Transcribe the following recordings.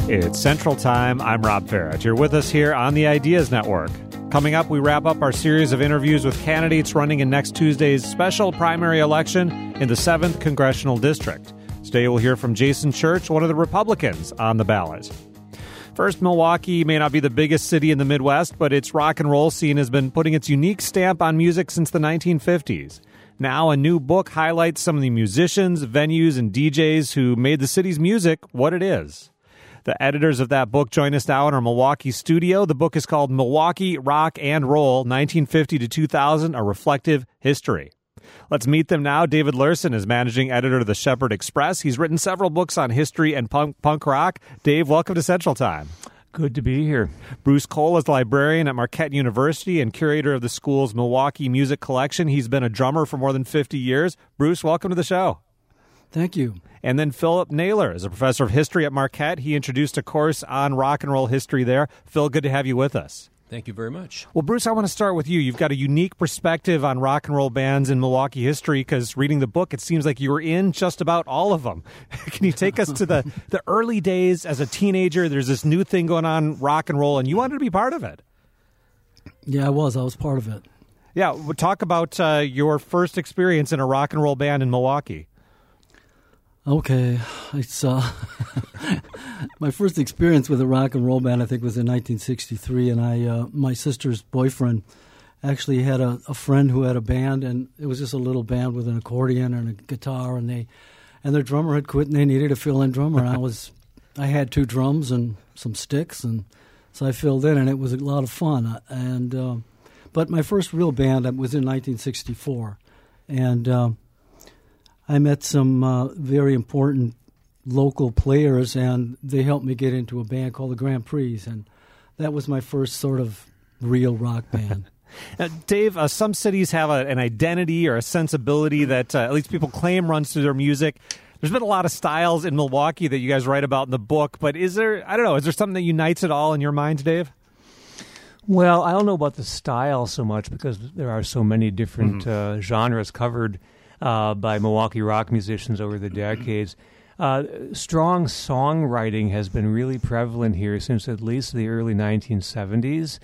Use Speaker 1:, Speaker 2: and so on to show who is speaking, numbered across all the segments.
Speaker 1: It's Central Time. I'm Rob Farrett. You're with us here on the Ideas Network. Coming up, we wrap up our series of interviews with candidates running in next Tuesday's special primary election in the 7th Congressional District. Today, we'll hear from Jason Church, one of the Republicans on the ballot. First, Milwaukee may not be the biggest city in the Midwest, but its rock and roll scene has been putting its unique stamp on music since the 1950s. Now, a new book highlights some of the musicians, venues, and DJs who made the city's music what it is. The editors of that book join us now in our Milwaukee studio. The book is called Milwaukee Rock and Roll, 1950 to 2000, A Reflective History. Let's meet them now. David Lurson is managing editor of the Shepherd Express. He's written several books on history and punk rock. Dave, welcome to Central Time.
Speaker 2: Good to be here.
Speaker 1: Bruce Cole is the librarian at Marquette University and curator of the school's Milwaukee Music Collection. He's been a drummer for more than 50 years. Bruce, welcome to the show.
Speaker 3: Thank you.
Speaker 1: And then Philip Naylor is a professor of history at Marquette. He introduced a course on rock and roll history there. Phil, good to have you with us.
Speaker 4: Thank you very much.
Speaker 1: Well, Bruce, I want to start with you. You've got a unique perspective on rock and roll bands in Milwaukee history because reading the book, it seems like you were in just about all of them. Can you take us to the early days as a teenager? There's this new thing going on, rock and roll, and you wanted to be part of it.
Speaker 3: Yeah, I was. I was part of it.
Speaker 1: Yeah, we'll talk about your first experience in a rock and roll band in Milwaukee.
Speaker 3: Okay, it's my first experience with a rock and roll band, I think, was in 1963, and my sister's boyfriend actually had a friend who had a band, and it was just a little band with an accordion and a guitar, and their drummer had quit, and they needed a fill-in drummer, and I had 2 drums and some sticks, and so I filled in, and it was a lot of fun. And but my first real band was in 1964, and I met some very important local players, and they helped me get into a band called the Grand Prix, and that was my first sort of real rock band.
Speaker 1: Dave, some cities have an identity or a sensibility that at least people claim runs through their music. There's been a lot of styles in Milwaukee that you guys write about in the book, but is there something that unites it all in your mind, Dave?
Speaker 2: Well, I don't know about the style so much because there are so many different genres covered by Milwaukee rock musicians over the decades. Strong songwriting has been really prevalent here since at least the early 1970s.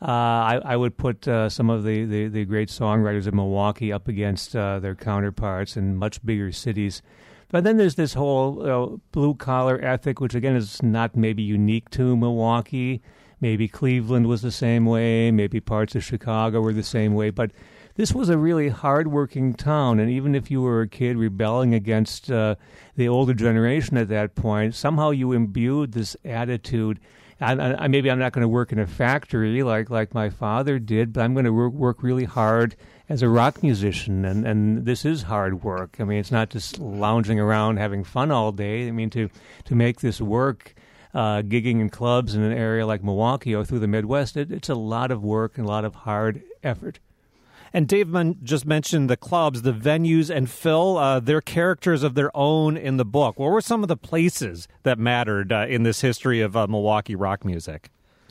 Speaker 2: I would put some of the great songwriters of Milwaukee up against their counterparts in much bigger cities. But then there's this whole blue-collar ethic, which again is not maybe unique to Milwaukee. Maybe Cleveland was the same way. Maybe parts of Chicago were the same way. But this was a really hard-working town, and even if you were a kid rebelling against the older generation at that point, somehow you imbued this attitude. And maybe I'm not going to work in a factory like my father did, but I'm going to work really hard as a rock musician, and this is hard work. I mean, it's not just lounging around having fun all day. I mean, to make this work, gigging in clubs in an area like Milwaukee or through the Midwest, it's a lot of work and a lot of hard effort.
Speaker 1: And Dave just mentioned the clubs, the venues, and Phil, they're characters of their own in the book. What were some of the places that mattered in this history of Milwaukee rock music?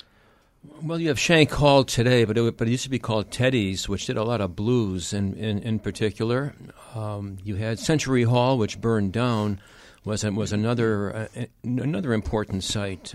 Speaker 4: Well, you have Shank Hall today, but it used to be called Teddy's, which did a lot of blues in particular. You had Century Hall, which burned down, was another important site.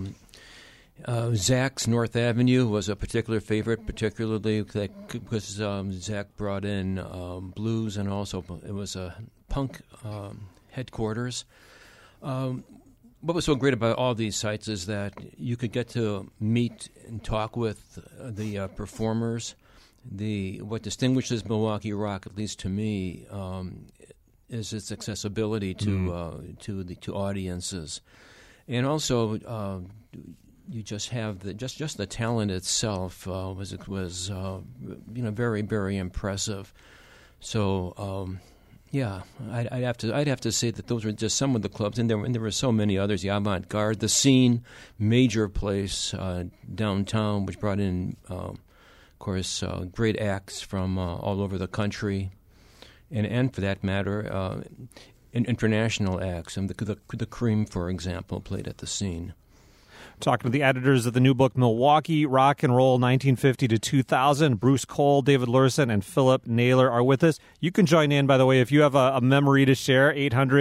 Speaker 4: Zach's North Avenue was a particular favorite, particularly because Zach brought in blues, and also it was a punk headquarters. What was so great about all these sites is that you could get to meet and talk with the performers. What distinguishes Milwaukee rock, at least to me, is its accessibility to audiences, and also. You just have just the talent itself was very, very impressive. So I'd have to say that those were just some of the clubs, and there were so many others. The Avant Garde, the Scene, major place downtown, which brought in, of course, great acts from all over the country, and for that matter, international acts. And the Cream, for example, played at the Scene.
Speaker 1: Talking to the editors of the new book, Milwaukee Rock and Roll 1950 to 2000. Bruce Cole, David Lurson, and Philip Naylor are with us. You can join in, by the way, if you have a memory to share.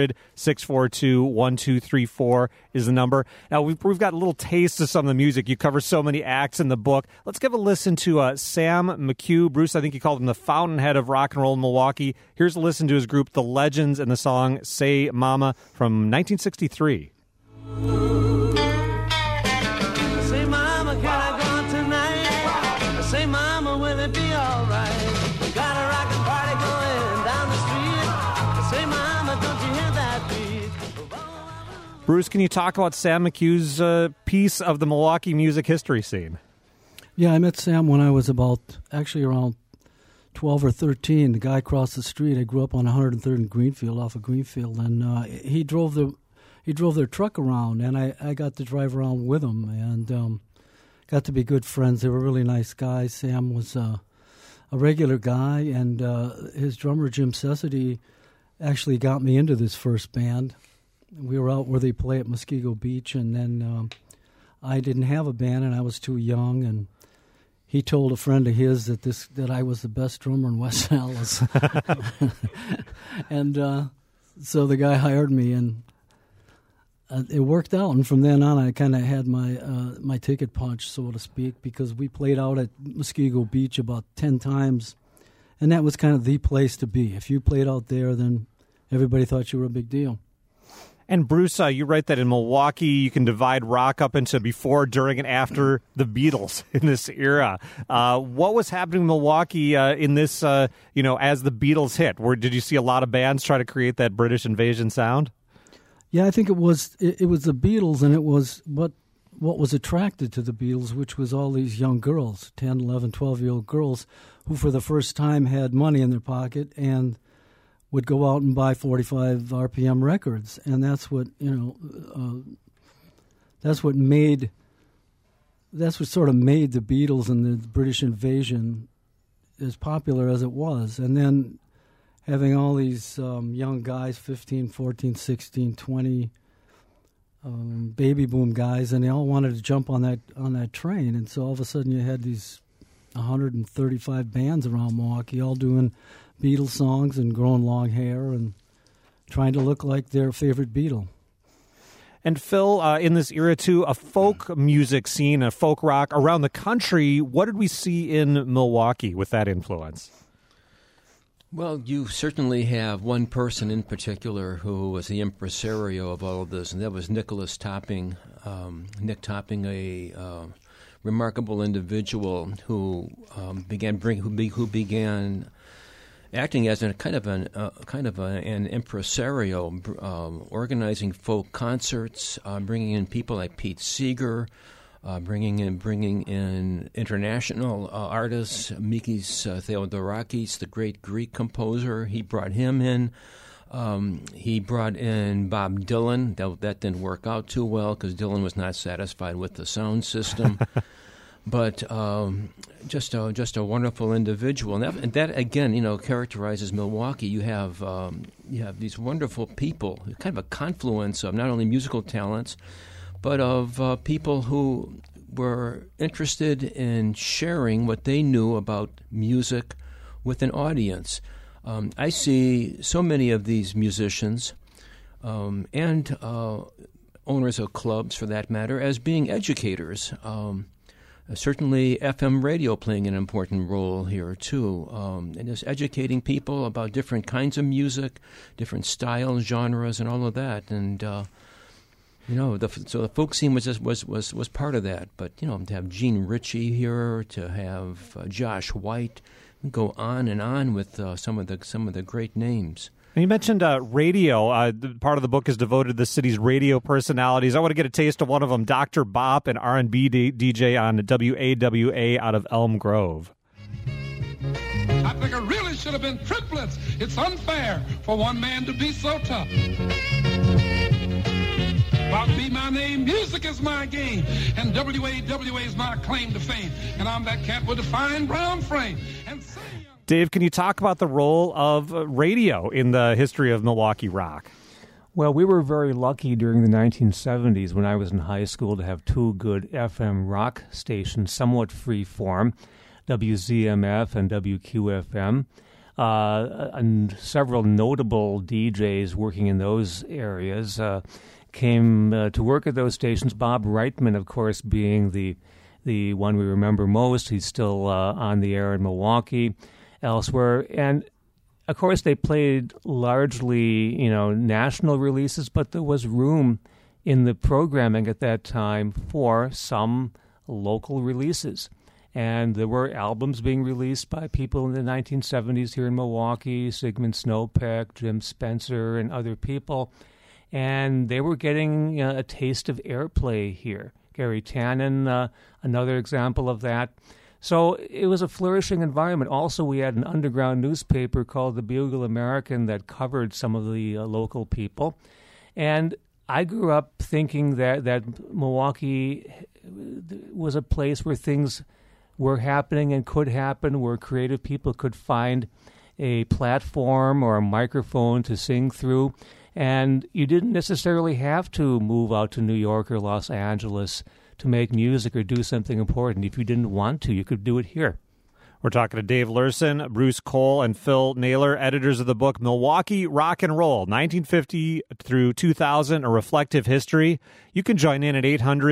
Speaker 1: 800-642-1234 is the number. Now, we've got a little taste of some of the music. You cover so many acts in the book. Let's give a listen to Sam McHugh. Bruce, I think you called him the fountainhead of rock and roll in Milwaukee. Here's a listen to his group, The Legends, and the song Say Mama from 1963.
Speaker 5: Say, Mama, can I go tonight? Say, Mama, will it be all right? We got a rockin' party going down the street. Say, Mama, don't you hear that beat?
Speaker 1: Bruce, can you talk about Sam McHugh's piece of the Milwaukee music history scene?
Speaker 3: Yeah, I met Sam when I was around 12 or 13. The guy across the street, I grew up on 103rd and Greenfield, off of Greenfield, and he drove their truck around, and I got to drive around with him, and got to be good friends. They were really nice guys. Sam was a regular guy, and his drummer, Jim Cessity, actually got me into this first band. We were out where they play at Muskego Beach, and then I didn't have a band, and I was too young, and he told a friend of his that I was the best drummer in West Dallas. And so the guy hired me, and it worked out, and from then on, I kind of had my ticket punched, so to speak, because we played out at Muskego Beach about 10 times, and that was kind of the place to be. If you played out there, then everybody thought you were a big deal.
Speaker 1: And Bruce, you write that in Milwaukee, you can divide rock up into before, during, and after the Beatles in this era. What was happening in Milwaukee in this, as the Beatles hit? Did you see a lot of bands try to create that British invasion sound?
Speaker 3: Yeah, I think it was the Beatles, and it was what was attracted to the Beatles, which was all these young girls, 10, 11, 12-year-old girls, who for the first time had money in their pocket and would go out and buy 45 RPM records, and that's what sort of made the Beatles and the British invasion as popular as it was. And then having all these young guys, 15, 14, 16, 20, baby boom guys, and they all wanted to jump on that train. And so all of a sudden you had these 135 bands around Milwaukee all doing Beatles songs and growing long hair and trying to look like their favorite Beatle.
Speaker 1: And Phil, in this era too, a folk music scene, a folk rock around the country. What did we see in Milwaukee with that influence?
Speaker 4: Well, you certainly have one person in particular who was the impresario of all of this, and that was Nicholas Topping. Nick Topping, a remarkable individual who began acting as a kind of an impresario, organizing folk concerts, bringing in people like Pete Seeger, bringing in international artists, Mikis Theodorakis, the great Greek composer. He brought him in. He brought in Bob Dylan. That didn't work out too well because Dylan was not satisfied with the sound system. But just a wonderful individual, and that again, characterizes Milwaukee. You have these wonderful people, kind of a confluence of not only musical talents, but of people who were interested in sharing what they knew about music with an audience. I see so many of these musicians and owners of clubs, for that matter, as being educators. Certainly FM radio playing an important role here, too, and just educating people about different kinds of music, different styles, genres, and all of that. And, so the folk scene was part of that. But, to have Gene Ritchie here, to have Josh White, go on and on with some of the great names.
Speaker 1: And you mentioned radio. Part of the book is devoted to the city's radio personalities. I want to get a taste of one of them, Dr. Bop, an R&B DJ on WAWA out of Elm Grove.
Speaker 6: I think it really should have been triplets. It's unfair for one man to be so tough. Bop be my name, music is my game, and WAWA is my claim to fame. And I'm that cat with a fine brown frame. And
Speaker 1: Dave, can you talk about the role of radio in the history of Milwaukee rock?
Speaker 2: Well, we were very lucky during the 1970s when I was in high school to have two good FM rock stations, somewhat free form, WZMF and WQFM, and several notable DJs working in those areas came to work at those stations. Bob Reitman, of course, being the one we remember most. He's still on the air in Milwaukee, elsewhere, and of course, they played largely, national releases, but there was room in the programming at that time for some local releases. And there were albums being released by people in the 1970s here in Milwaukee, Sigmund Snopek, Jim Spencer, and other people. And they were getting a taste of airplay here. Gary Tannen, another example of that. So it was a flourishing environment. Also, we had an underground newspaper called the Bugle American that covered some of the local people. And I grew up thinking that Milwaukee was a place where things were happening and could happen, where creative people could find a platform or a microphone to sing through. And you didn't necessarily have to move out to New York or Los Angeles to make music or do something important. If you didn't want to, you could do it here.
Speaker 1: We're talking to Dave Lurson, Bruce Cole, and Phil Naylor, editors of the book Milwaukee Rock and Roll, 1950 through 2000, A Reflective History. You can join in at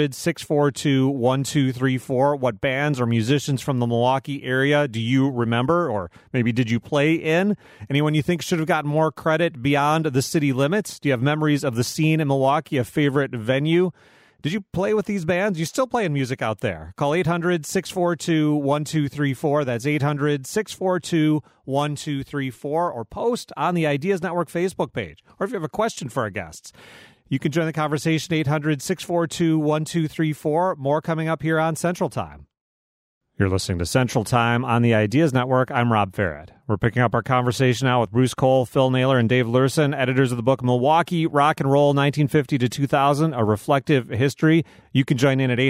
Speaker 1: 800-642-1234. What bands or musicians from the Milwaukee area do you remember, or maybe did you play in? Anyone you think should have gotten more credit beyond the city limits? Do you have memories of the scene in Milwaukee, a favorite venue? Did you play with these bands? You still playing music out there? Call 800-642-1234. That's 800-642-1234. Or post on the Ideas Network Facebook page. Or if you have a question for our guests, you can join the conversation, 800-642-1234. More coming up here on Central Time. You're listening to Central Time on the Ideas Network. I'm Rob Farrett. We're picking up our conversation now with Bruce Cole, Phil Naylor, and Dave Lurson, editors of the book Milwaukee Rock and Roll, 1950 to 2000, A Reflective History. You can join in at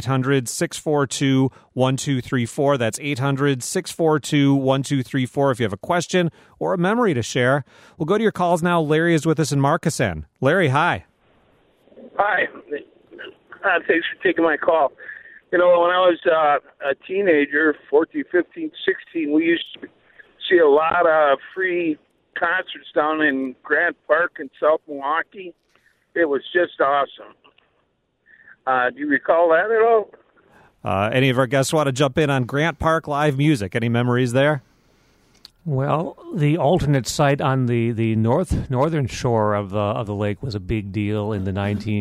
Speaker 1: 800-642-1234. That's 800-642-1234 if you have a question or a memory to share. We'll go to your calls now. Larry is with us in Markesan. Larry, hi.
Speaker 7: Hi. Thanks for taking my call. When I was a teenager, 14, 15, 16, we used to see a lot of free concerts down in Grant Park in South Milwaukee. It was just awesome. Do you recall that at all?
Speaker 1: Any of our guests want to jump in on Grant Park live music? Any memories there?
Speaker 2: Well, the alternate site on the northern shore of the lake was a big deal in the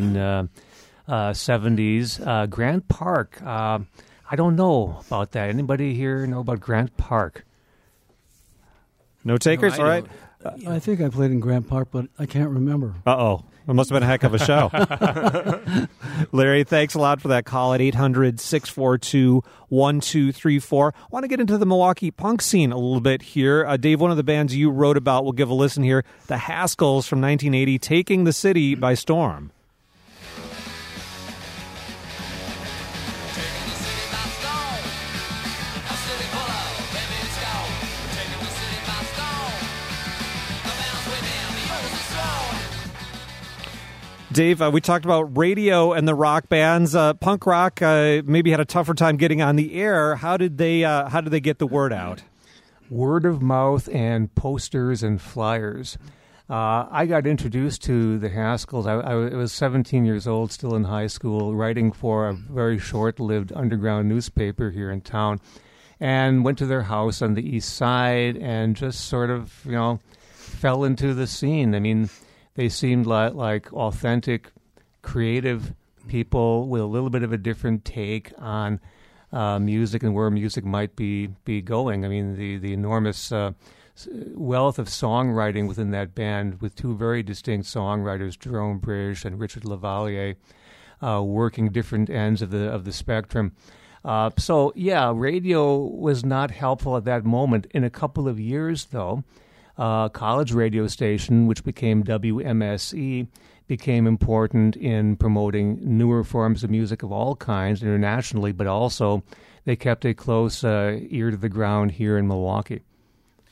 Speaker 2: 1970s. Grant Park, I don't know about that. Anybody here know about Grant Park?
Speaker 1: No takers?
Speaker 3: No,
Speaker 1: all right.
Speaker 3: I think I played in Grant Park, but I can't remember.
Speaker 1: Uh-oh. It must have been a heck of a show. Larry, thanks a lot for that call at 800-642-1234. I want to get into the Milwaukee punk scene a little bit here. Dave, one of the bands you wrote about, we'll give a listen here, the Haskell's from 1980, taking the city by storm. Dave, we talked about radio and the rock bands. Punk rock maybe had a tougher time getting on the air. How did they get the word out?
Speaker 2: Word of mouth and posters and flyers. I got introduced to the Haskells. I was 17 years old, still in high school, writing for a very short-lived underground newspaper here in town, and went to their house on the east side and just sort of, fell into the scene. I mean, they seemed like authentic, creative people with a little bit of a different take on music and where music might be going. I mean, the enormous wealth of songwriting within that band, with two very distinct songwriters, Jerome Brish and Richard LaValliere, working different ends of the spectrum. So, radio was not helpful at that moment. In a couple of years, though, college radio station, which became WMSE, became important in promoting newer forms of music of all kinds internationally, but also they kept a close ear to the ground here in Milwaukee.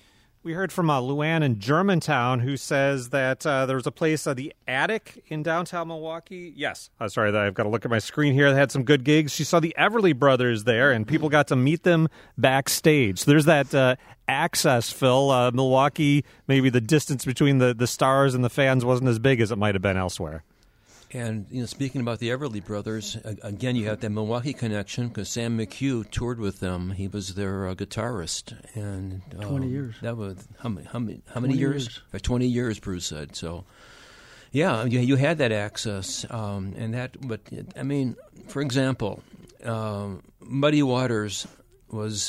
Speaker 1: We heard from Luann in Germantown, who says that there was a place, the Attic in downtown Milwaukee. Yes. Sorry, I've got to look at my screen here. They had some good gigs. She saw the Everly Brothers there, and people got to meet them backstage. So there's that access, Phil. Milwaukee, maybe the distance between the stars and the fans wasn't as big as it might have been elsewhere.
Speaker 4: And speaking about the Everly Brothers, again, you have that Milwaukee connection because Sam McHugh toured with them. He was their guitarist, and
Speaker 3: 20 years.
Speaker 4: That was how many years? 20 years, Bruce said. So, yeah, you had that access, and that. But I mean, for example, Muddy Waters was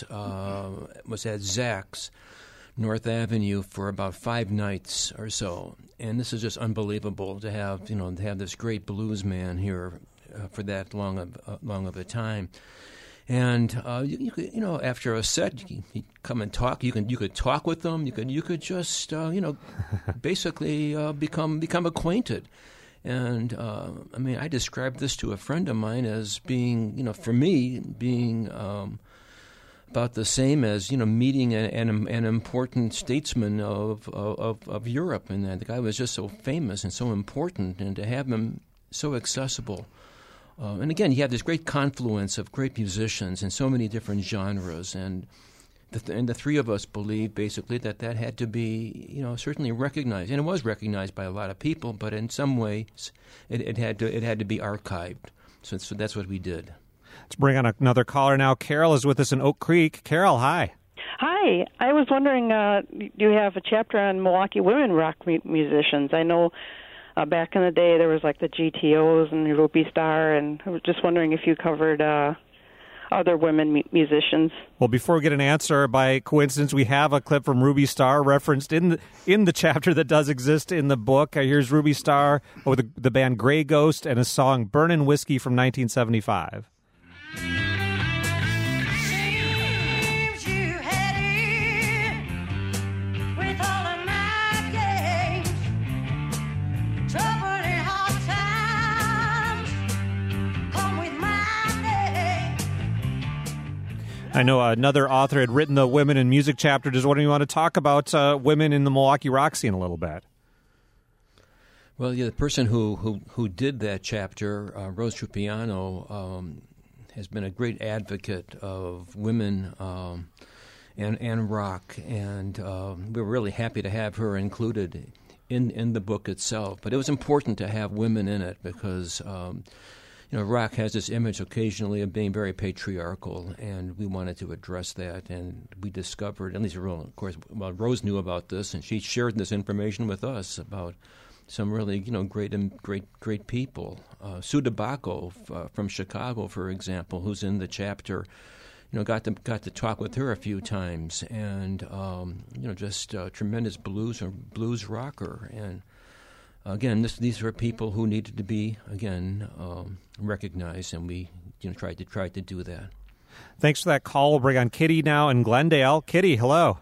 Speaker 4: at Zach's North Avenue for about 5 nights or so, and this is just unbelievable to have this great blues man here for that long of a time. And you could, after a set, you come and talk. You could talk with them. You could just basically become acquainted. And I mean, I described this to a friend of mine as being, for me, being about the same as meeting an important statesman of Europe, and the guy was just so famous and so important, and to have him so accessible. And again, you have this great confluence of great musicians in so many different genres, and the three of us believe basically that had to be certainly recognized, and it was recognized by a lot of people, but in some ways it had to be archived. So that's what we did.
Speaker 1: Let's bring on another caller now. Carol is with us in Oak Creek. Carol, hi.
Speaker 8: Hi. I was wondering, do you have a chapter on Milwaukee women rock musicians? I know back in the day there was like the GTOs and the Ruby Star, and I was just wondering if you covered other women musicians.
Speaker 1: Well, before we get an answer, by coincidence, we have a clip from Ruby Star referenced in the chapter that does exist in the book. Here's Ruby Star with the band Grey Ghost and a song Burnin' Whiskey from 1975. I know another author had written the Women in Music chapter. Just wondering, you want to talk about women in the Milwaukee rock scene a little bit?
Speaker 4: Well, yeah, the person who did that chapter, Rose Trupiano, has been a great advocate of women and rock, and we were really happy to have her included in the book itself. But it was important to have women in it because rock has this image occasionally of being very patriarchal, and we wanted to address that. And we discovered, at least, of course, Rose knew about this, and she shared this information with us about some really, great people. Sue DeBacco from Chicago, for example, who's in the chapter, got to talk with her a few times, and just a tremendous blues rocker. And again, these are people who needed to be recognized, and we tried to do that.
Speaker 1: Thanks for that call. We'll bring on Kitty now in Glendale. Kitty, hello.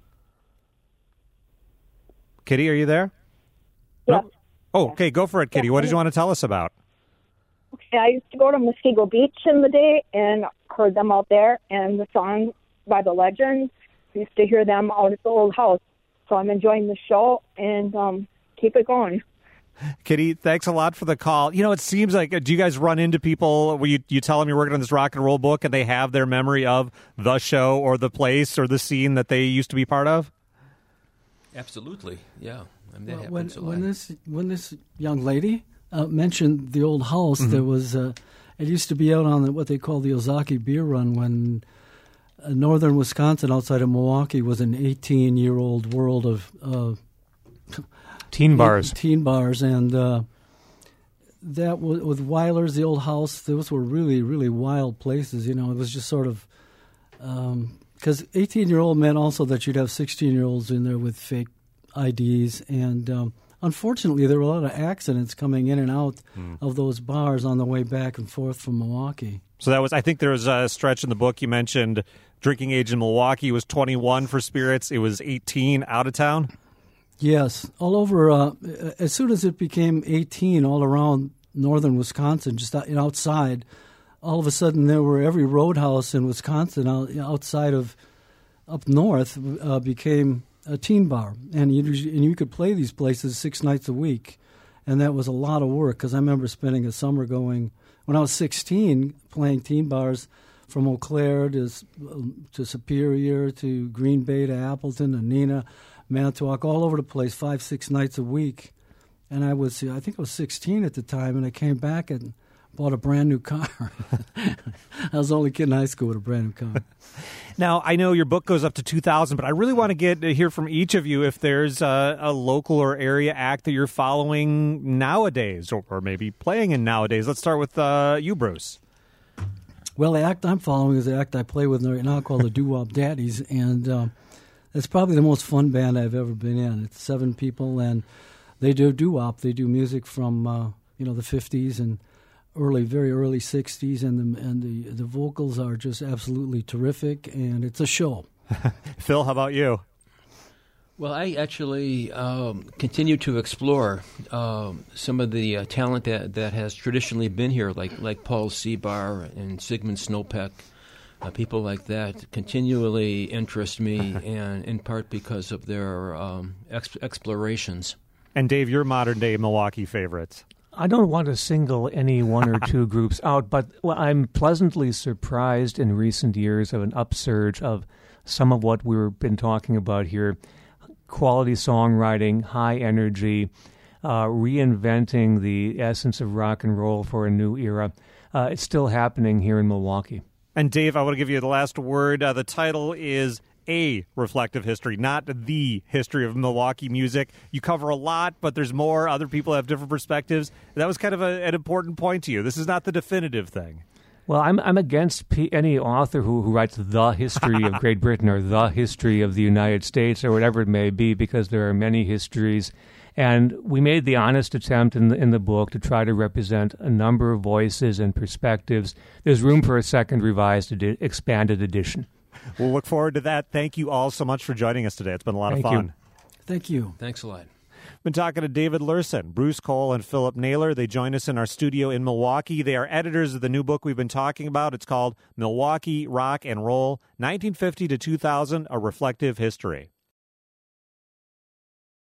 Speaker 1: Kitty, are you there?
Speaker 9: Yeah.
Speaker 1: Oh, okay, go for it, Kitty.
Speaker 9: Yeah.
Speaker 1: What did you want to tell us about?
Speaker 9: Okay, I used to go to Muskego Beach in the day and heard them out there, and the songs by the Legends, I used to hear them out at the old house. So I'm enjoying the show, and keep it going.
Speaker 1: Kitty, thanks a lot for the call. It seems like, do you guys run into people where you tell them you're working on this rock and roll book and they have their memory of the show or the place or the scene that they used to be part of?
Speaker 4: Absolutely, yeah.
Speaker 3: When this young lady mentioned the old house, there was it used to be out on what they call the Ozaki Beer Run when northern Wisconsin outside of Milwaukee was an 18-year-old world of
Speaker 1: teen bars.
Speaker 3: And that with Weiler's, the old house, those were really, really wild places. It was just sort of because 18-year-old meant also that you'd have 16-year-olds in there with fake IDs, and unfortunately, there were a lot of accidents coming in and out of those bars on the way back and forth from Milwaukee.
Speaker 1: So I think there was a stretch in the book you mentioned drinking age in Milwaukee was 21 for spirits. It was 18 out of town.
Speaker 3: Yes, all over. As soon as it became 18, all around northern Wisconsin, just outside, all of a sudden there were every roadhouse in Wisconsin outside of up north became a teen bar, and you could play these places 6 nights a week, and that was a lot of work because I remember spending a summer going when I was 16 playing teen bars from Eau Claire to Superior to Green Bay to Appleton to Neenah, Manitowoc, all over the place, 5-6 nights a week. And I think I was 16 at the time, and I came back and bought a brand new car. I was the only kid in high school with a brand new car.
Speaker 1: Now, I know your book goes up to 2000, but I really want to hear from each of you if there's a local or area act that you're following nowadays or maybe playing in nowadays. Let's start with you, Bruce.
Speaker 3: Well, the act I'm following is the act I play with right now called the Doo-Wop Daddies, and it's probably the most fun band I've ever been in. It's 7 people, and they do doo-wop. They do music from the 50s and very early 60s, and the vocals are just absolutely terrific, and it's a show.
Speaker 1: Phil, how about you?
Speaker 4: Well, I actually continue to explore some of the talent that has traditionally been here, like Paul Seabar and Sigmund Snopek. People like that continually interest me, and in part because of their explorations.
Speaker 1: And Dave, your modern-day Milwaukee favorites.
Speaker 2: I don't want to single any one or two groups out, but I'm pleasantly surprised in recent years of an upsurge of some of what we've been talking about here. Quality songwriting, high energy, reinventing the essence of rock and roll for a new era. It's still happening here in Milwaukee.
Speaker 1: And Dave, I want to give you the last word. The title is A Reflective History, not the history of Milwaukee music. You cover a lot, but there's more. Other people have different perspectives. That was kind of an important point to you. This is not the definitive thing.
Speaker 2: Well, I'm against any author who writes the history of Great Britain or the history of the United States or whatever it may be, because there are many histories. And we made the honest attempt in the book to try to represent a number of voices and perspectives. There's room for a second revised, expanded edition.
Speaker 1: We'll look forward to that. Thank you all so much for joining us today. It's been a lot of fun.
Speaker 3: Thank you.
Speaker 4: Thanks a lot.
Speaker 1: Been talking to David Lurson, Bruce Cole, and Philip Naylor. They join us in our studio in Milwaukee. They are editors of the new book we've been talking about. It's called Milwaukee Rock and Roll, 1950 to 2000, A Reflective History.